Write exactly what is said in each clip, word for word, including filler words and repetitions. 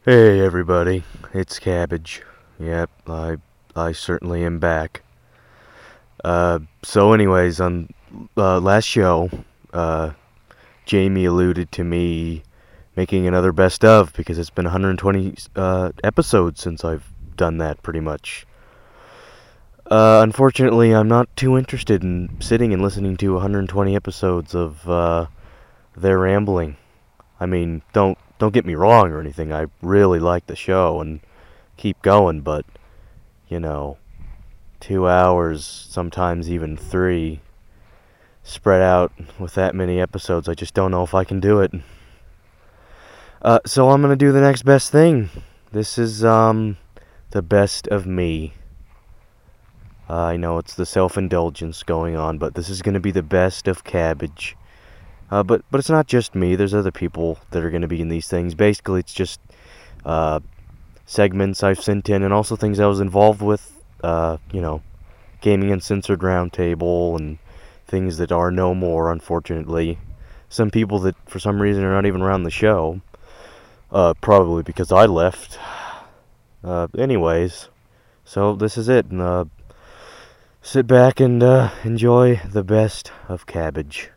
Hey everybody, it's Cabbage. Yep, I I certainly am back. Uh, so anyways, on uh, last show, uh, Jamie alluded to me making another best of because it's been one hundred twenty uh, episodes since I've done that pretty much. Uh, unfortunately, I'm not too interested in sitting and listening to one hundred twenty episodes of uh, their rambling. I mean, don't don't get me wrong or anything. I really like the show and keep going, but you know, two hours, sometimes even three, spread out with that many episodes, I just don't know if I can do it. Uh, so I'm gonna do the next best thing. This is um the best of me. Uh, I know it's the self-indulgence going on, but this is gonna be the best of Cabbage. Uh, but but it's not just me. There's other people that are going to be in these things. Basically, it's just uh, segments I've sent in, and also things I was involved with. Uh, you know, Gaming Uncensored Roundtable, and things that are no more, unfortunately. Some people that, for some reason, are not even around the show. Uh, probably because I left. Uh, anyways, so this is it. And, uh, sit back and uh, enjoy the best of Cabbage.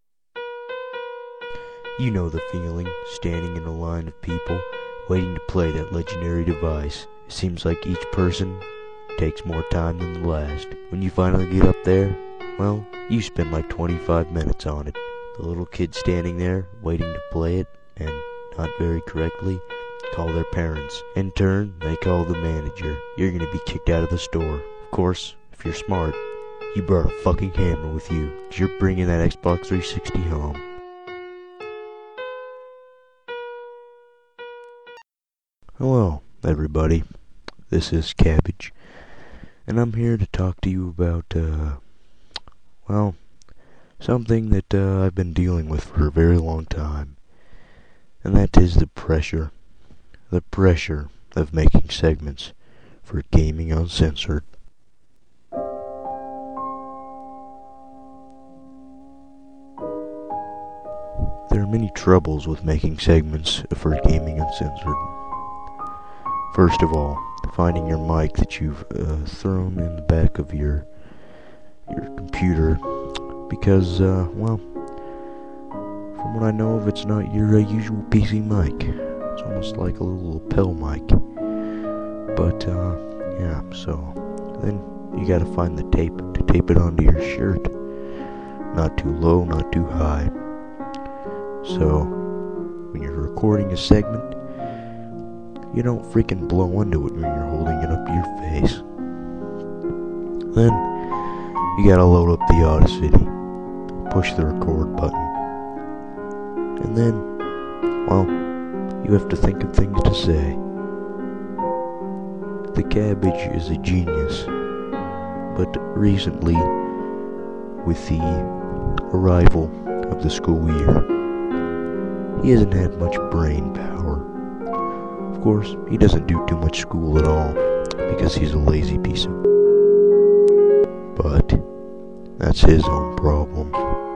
You know the feeling, standing in a line of people, waiting to play that legendary device. It seems like each person takes more time than the last. When you finally get up there, well, you spend like twenty-five minutes on it. The little kids standing there, waiting to play it, and not very correctly, call their parents. In turn, they call the manager. You're gonna be kicked out of the store. Of course, if you're smart, you brought a fucking hammer with you, 'cause you're bringing that Xbox three sixty home. Hello, everybody. This is Cabbage, and I'm here to talk to you about, uh, well, something that uh, I've been dealing with for a very long time, and that is the pressure, the pressure of making segments for Gaming Uncensored. There are many troubles with making segments for Gaming Uncensored. First of all, finding your mic that you've uh, thrown in the back of your your computer, because, uh, well, from what I know of, it's not your uh, usual P C mic. It's almost like a little lapel mic. But, uh, yeah, so then you gotta find the tape to tape it onto your shirt. Not too low, not too high. So, when you're recording a segment, you don't freaking blow into it when you're holding it up to your face. Then, you gotta load up the Audacity, push the record button, and then, well, you have to think of things to say. The Cabbage is a genius, but recently, with the arrival of the school year, he hasn't had much brain power. Of course, he doesn't do too much school at all, because he's a lazy piece of... But, that's his own problem.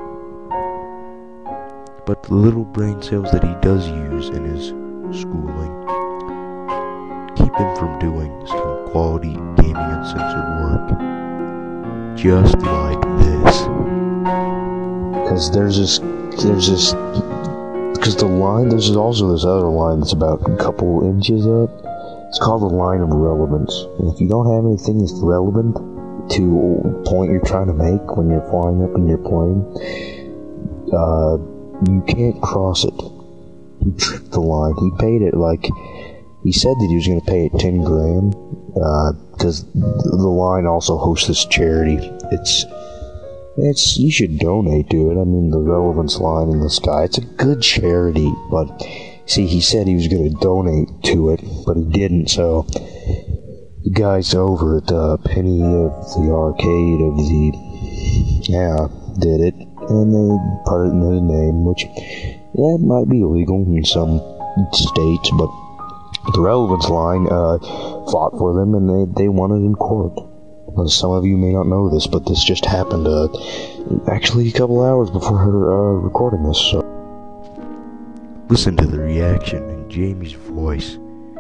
But the little brain cells that he does use in his schooling keep him from doing some quality Gaming Uncensored work. Just like this. Because there's this, there's this... Because the line, there's also this other line that's about a couple inches up. It's called the line of relevance. And if you don't have anything that's relevant to the point you're trying to make when you're flying up in your plane, uh, you can't cross it. He tripped the line. He paid it like, he said that he was going to pay it ten grand, uh, because the line also hosts this charity. It's... It's, you should donate to it. I mean, the relevance line in the sky. It's a good charity, but see, he said he was going to donate to it, but he didn't. So the guys over at uh, Penny of the Arcade of the yeah did it, and they put it in his name, which yeah might be illegal in some states, but the relevance line uh, fought for them, and they they won it in court. Some of you may not know this, but this just happened uh, actually a couple hours before her uh, recording this. So. Listen to the reaction in Jamie's voice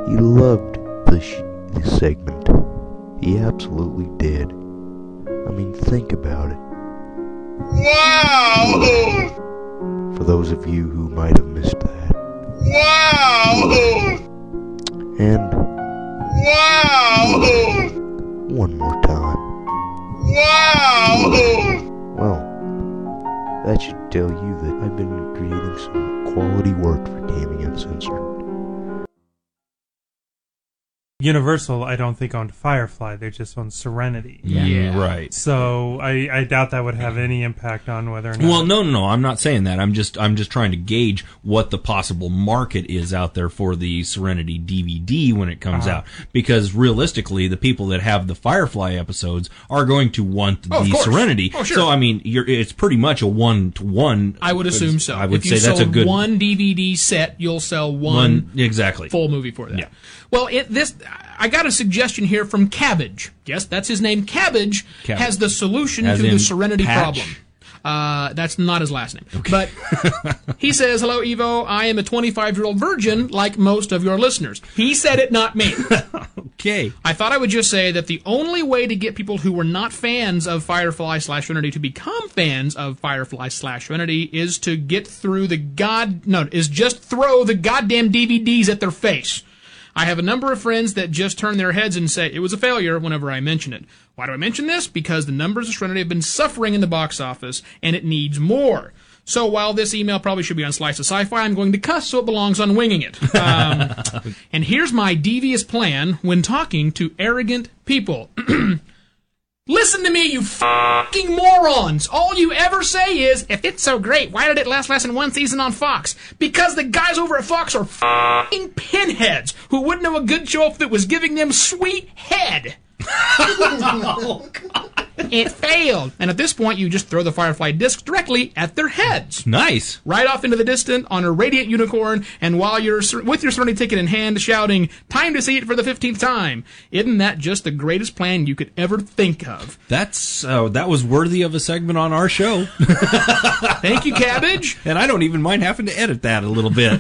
He loved the, sh- the segment. He absolutely did. I mean, think about it. Wow! For those of you who might have missed that. Wow! And wow! one more time. Wow! Well, that should tell you that I've been creating some quality work for Gaming Uncensored. Universal, I don't think, owned Firefly. They just owned Serenity. Yeah. Right. So I, I doubt that would have any impact on whether or not... Well, no, no, no. I'm not saying that. I'm just I'm just trying to gauge what the possible market is out there for the Serenity D V D when it comes Uh-huh. out. Because realistically, the people that have the Firefly episodes are going to want Oh, of the course. Serenity. Oh, sure. So, I mean, you're, it's pretty much a one-to-one. I would assume so. I would if you say that's sold a good... one D V D set, you'll sell one, one exactly. full movie for that. Yeah. Well, it, this I got a suggestion here from Cabbage. Yes, that's his name. Cabbage, Cabbage. has the solution As to the in Serenity Patch? problem. Uh, that's not his last name. But he says, "Hello, Evo. I am a twenty-five-year-old virgin, like most of your listeners." He said it, not me. Okay. I thought I would just say that the only way to get people who were not fans of Firefly slash Serenity to become fans of Firefly slash Serenity is to get through the god... No, is just throw the goddamn D V Ds at their face. I have a number of friends that just turn their heads and say it was a failure whenever I mention it. Why do I mention this? Because the numbers of Serenity have been suffering in the box office, and it needs more. So while this email probably should be on Slice of Sci-Fi, I'm going to cuss so it belongs on Winging It. Um, and here's my devious plan when talking to arrogant people. Listen to me, you fucking morons! All you ever say is, if it's so great, why did it last less than one season on Fox? Because the guys over at Fox are fucking pinheads who wouldn't know a good show if it was giving them sweet head. Oh, God. It failed. And at this point, you just throw the Firefly discs directly at their heads. Nice. Right off into the distance on a radiant unicorn, and while you're with your Serenity ticket in hand, shouting, "Time to see it for the fifteenth time." Isn't that just the greatest plan you could ever think of? That's uh, that was worthy of a segment on our show. Thank you, Cabbage. And I don't even mind having to edit that a little bit.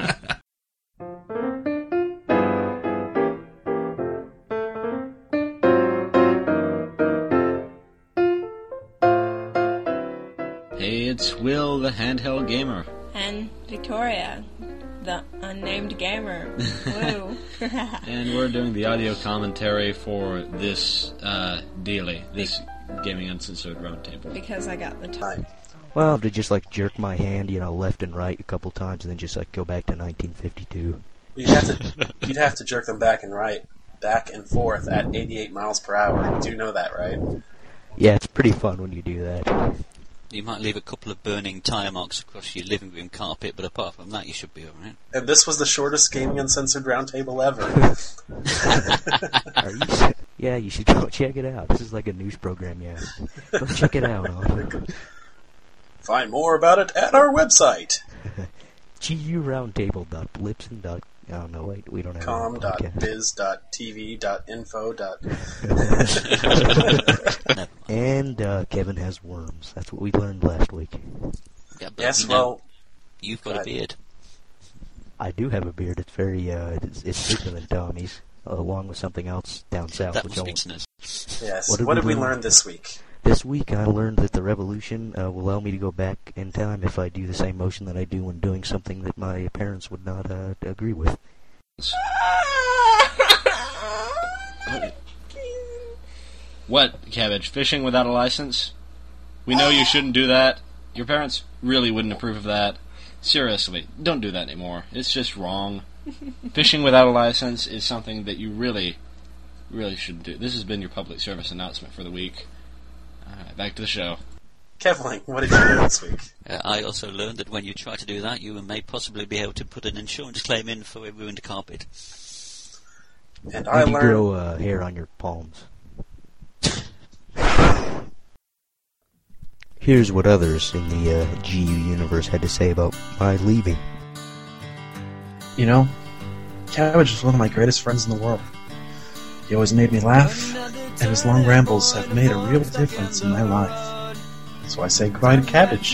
Hey, it's Will, the handheld gamer. And Victoria, the unnamed gamer. Woo. And we're doing the audio commentary for this uh, dealy, this Gaming Uncensored Roundtable. Because I got the time. Well, to just like jerk my hand, you know, left and right a couple times, and then just like go back to nineteen fifty-two. You'd have to, you'd have to jerk them back and right, back and forth at eighty-eight miles per hour. You do know that, right? Yeah, it's pretty fun when you do that. You might leave a couple of burning tyre marks across your living room carpet, but apart from that, you should be alright. And this was the shortest Gaming Uncensored Roundtable ever. Are you, yeah, you should go check it out. This is like a news program, yeah. Go check it out. Find more about it at our website. G U roundtable dot blipson dot oh no wait, we don't have com a dot podcast. biz dot t v dot info dot And uh, Kevin has worms. That's what we learned last week. Yeah, but Yes, you know, well, you've got a beard. I do have a beard. It's very uh, it's, it's bigger than Tommy's, uh, along with something else down south. That which was I'll- business. yes. What What did did, we we learn? learn this week? This week I learned that the revolution uh, will allow me to go back in time if I do the same motion that I do when doing something that my parents would not uh, agree with. What, Cabbage? Fishing without a license? We know you shouldn't do that. Your parents really wouldn't approve of that. Seriously, don't do that anymore. It's just wrong. Fishing without a license is something that you really, really shouldn't do. This has been your public service announcement for the week. Alright, back to the show. Kevling, what did you do this week? Uh, I also learned that when you try to do that, you may possibly be able to put an insurance claim in for a ruined carpet. And I And you learned... grow uh, hair on your palms. Here's what others in the uh, G U universe had to say about my leaving. You know, Cabbage is one of my greatest friends in the world. He always made me laugh, and his long rambles have made a real difference in my life. So I say goodbye to Cabbage.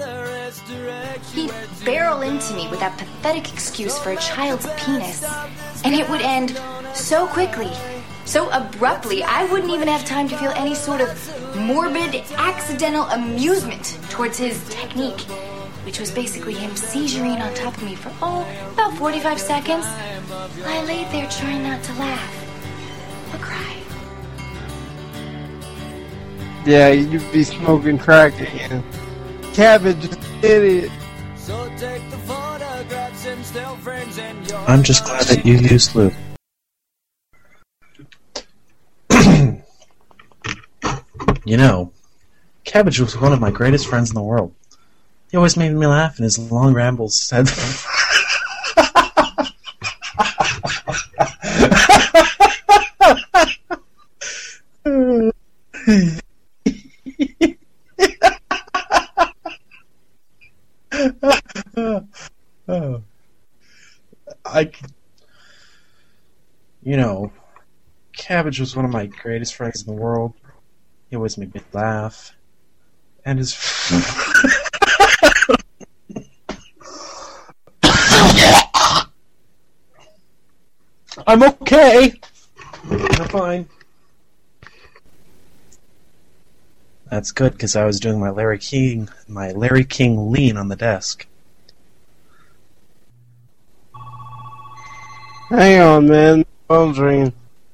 He'd barrel into me with that pathetic excuse for a child's penis. And it would end so quickly, so abruptly, I wouldn't even have time to feel any sort of morbid, accidental amusement towards his technique, which was basically him seizuring on top of me for, oh, about forty-five seconds. I laid there trying not to laugh or cry. Yeah, you'd be smoking crack again. Cabbage is an idiot. I'm just glad that you used lube. You know, Cabbage was one of my greatest friends in the world. He always made me laugh, and his long rambles said... oh. I, you know, Cabbage was one of my greatest friends in the world. He always made me laugh, and his. I'm okay. I'm fine. That's good, because I was doing my Larry King, my Larry King lean on the desk. Hang on, man. Phone's ringing.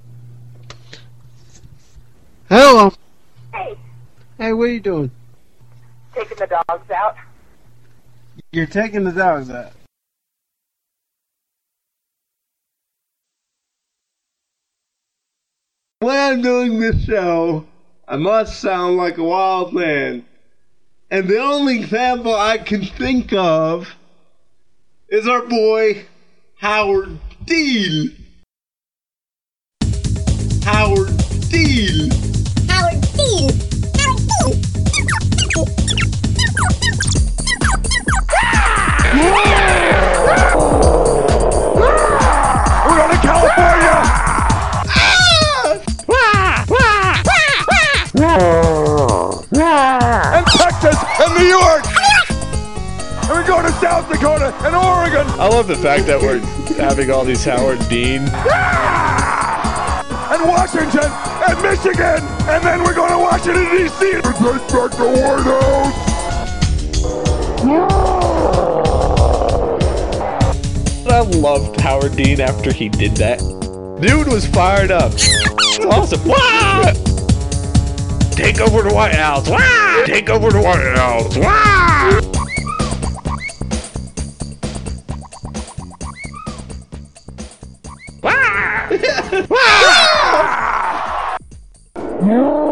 Hello. Hey, Hey, what are you doing? taking the dogs out. You're taking the dogs out. When I'm doing this show, I must sound like a wild man. And the only example I can think of is our boy, Howard Dean. Howard Dean. Howard Dean. Howard Dean. We're going to California! And Texas and New York! And we're going to South Dakota and Oregon! I love the fact that we're having all these Howard Dean. And Washington and Michigan! And then we're going to Washington, D C to take back the White House! I loved Howard Dean after he did that. Dude was fired up. It's awesome. Wah! Take over the White House. Wah! Take over the White House. Wah! Wah! Wah!